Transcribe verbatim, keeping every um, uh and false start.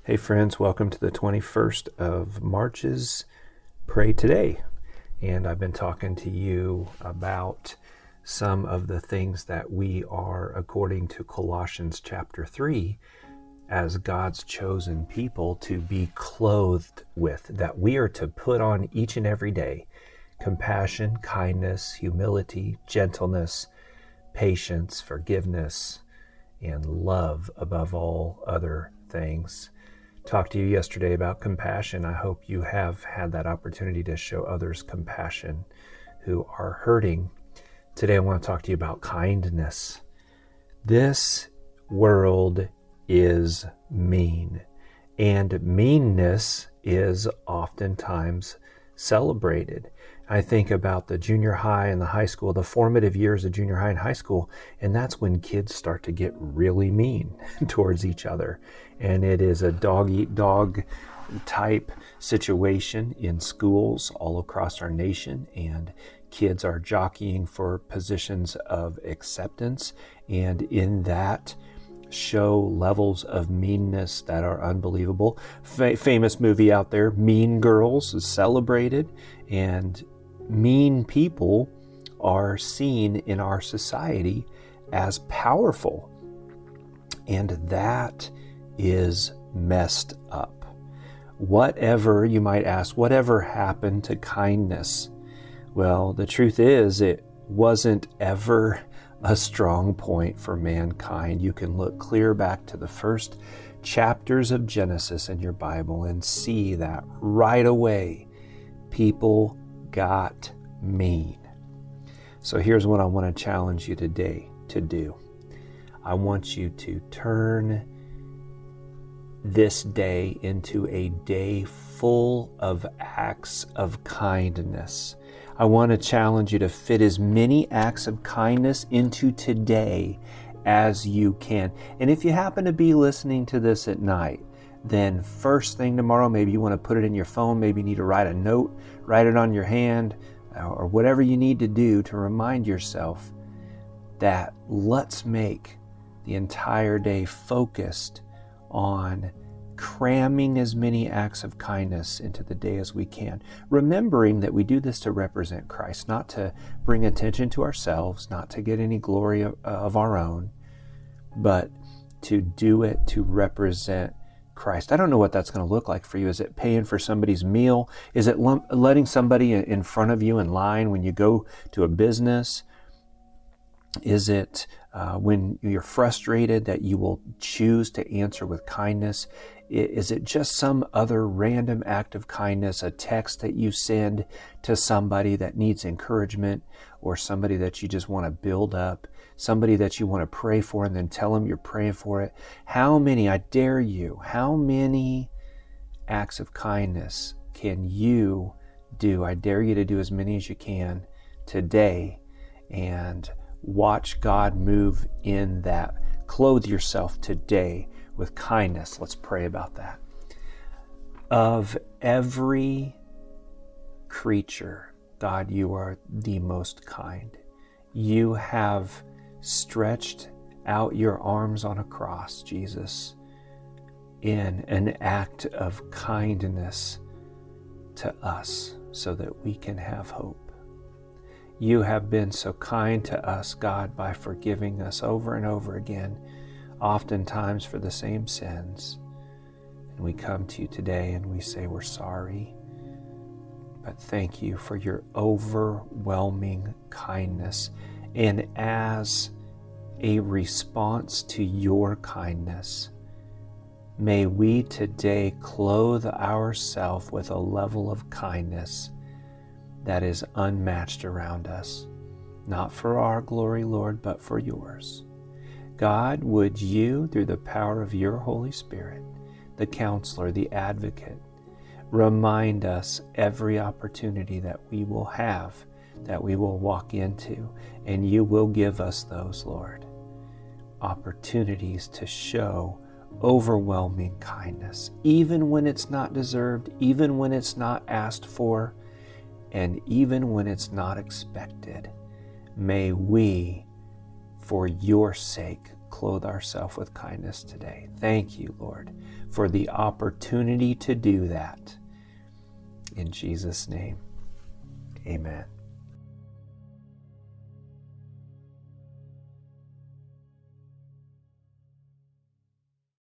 Hey friends, welcome to the twenty-first of March's Pray Today. And I've been talking to you about some of the things that we are, according to Colossians chapter three, as God's chosen people to be clothed with, that we are to put on each and every day: compassion, kindness, humility, gentleness, patience, forgiveness, and love above all other things. Talked to you yesterday about compassion. I hope you have had that opportunity to show others compassion who are hurting. Today I want to talk to you about kindness. This world is mean, and meanness is oftentimes celebrated. I think about the junior high and the high school, the formative years of junior high and high school, and that's when kids start to get really mean towards each other. And it is a dog-eat-dog type situation in schools all across our nation, and kids are jockeying for positions of acceptance, and in that show levels of meanness that are unbelievable. F- famous movie out there, Mean Girls, is celebrated, and mean people are seen in our society as powerful, and that is messed up. Whatever, you might ask, whatever happened to kindness? Well, the truth is, it wasn't ever a strong point for mankind. You can look clear back to the first chapters of Genesis in your Bible and see that right away people got mean. So here's what I want to challenge you today to do. I want you to turn this day into a day full of acts of kindness. I want to challenge you to fit as many acts of kindness into today as you can. And if you happen to be listening to this at night, then first thing tomorrow, maybe you want to put it in your phone, maybe you need to write a note, write it on your hand, or whatever you need to do to remind yourself that let's make the entire day focused on cramming as many acts of kindness into the day as we can, remembering that we do this to represent Christ, not to bring attention to ourselves, not to get any glory of, of our own, but to do it to represent Christ. I don't know what that's going to look like for you. Is it paying for somebody's meal? Is it lump, letting somebody in front of you in line when you go to a business? Is it uh, when you're frustrated that you will choose to answer with kindness? Is it just some other random act of kindness, a text that you send to somebody that needs encouragement, or somebody that you just want to build up, somebody that you want to pray for and then tell them you're praying for it? How many, I dare you, how many acts of kindness can you do? I dare you to do as many as you can today and watch God move in that. Clothe yourself today with kindness. Let's pray about that. Of every creature, God, you are the most kind. You have stretched out your arms on a cross, Jesus, in an act of kindness to us so that we can have hope. You have been so kind to us, God, by forgiving us over and over again, oftentimes for the same sins. And we come to you today and we say we're sorry. But thank you for your overwhelming kindness. And as a response to your kindness, may we today clothe ourselves with a level of kindness that is unmatched around us, not for our glory, Lord, but for yours. God, would you, through the power of your Holy Spirit, the counselor, the advocate, remind us every opportunity that we will have, that we will walk into, and you will give us those, Lord, opportunities to show overwhelming kindness, even when it's not deserved, even when it's not asked for, and even when it's not expected. May we, for your sake, clothe ourselves with kindness today. Thank you, Lord, for the opportunity to do that. In Jesus' name, amen.